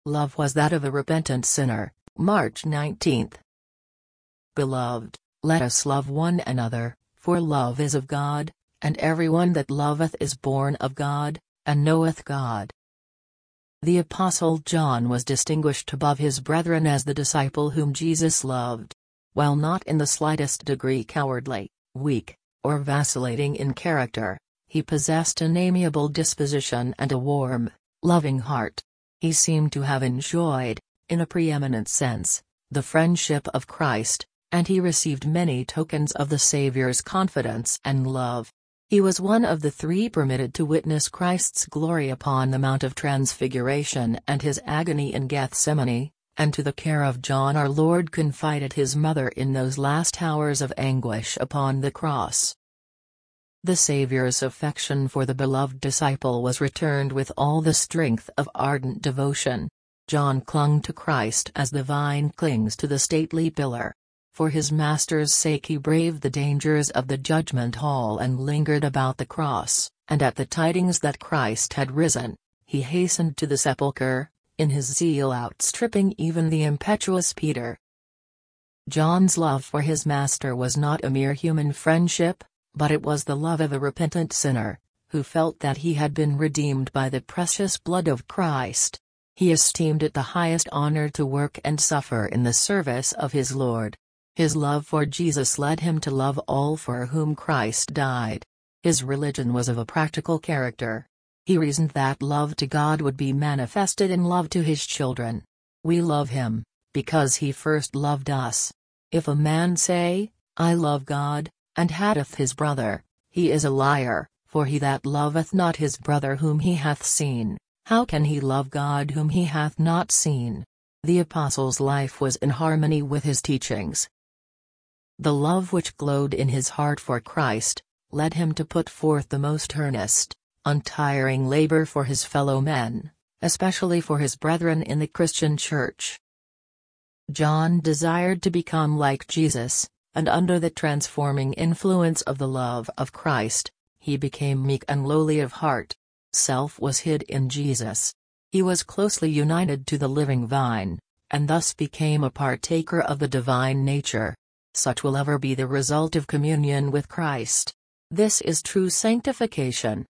Love was that of a repentant sinner. March 19. Beloved, let us love one another, for love is of God, and everyone that loveth is born of God, and knoweth God. The Apostle John was distinguished above his brethren as the disciple whom Jesus loved. While not in the slightest degree cowardly, weak, or vacillating in character, he possessed an amiable disposition and a warm, loving heart. He seemed to have enjoyed, in a preeminent sense, the friendship of Christ, and he received many tokens of the Saviour's confidence and love. He was one of the three permitted to witness Christ's glory upon the Mount of Transfiguration and his agony in Gethsemane, and to the care of John our Lord confided his mother in those last hours of anguish upon the cross. The Saviour's affection for the beloved disciple was returned with all the strength of ardent devotion. John clung to Christ as the vine clings to the stately pillar. For his Master's sake he braved the dangers of the judgment hall and lingered about the cross, and at the tidings that Christ had risen, he hastened to the sepulchre, in his zeal outstripping even the impetuous Peter. John's love for his Master was not a mere human friendship, but it was the love of a repentant sinner, who felt that he had been redeemed by the precious blood of Christ. He esteemed it the highest honor to work and suffer in the service of his Lord. His love for Jesus led him to love all for whom Christ died. His religion was of a practical character. He reasoned that love to God would be manifested in love to his children. We love him, because he first loved us. If a man say, I love God, and hateth his brother, he is a liar, for he that loveth not his brother whom he hath seen, how can he love God whom he hath not seen? The Apostle's life was in harmony with his teachings. The love which glowed in his heart for Christ, led him to put forth the most earnest, untiring labor for his fellow men, especially for his brethren in the Christian Church. John desired to become like Jesus, and under the transforming influence of the love of Christ, he became meek and lowly of heart. Self was hid in Jesus. He was closely united to the living vine, and thus became a partaker of the divine nature. Such will ever be the result of communion with Christ. This is true sanctification.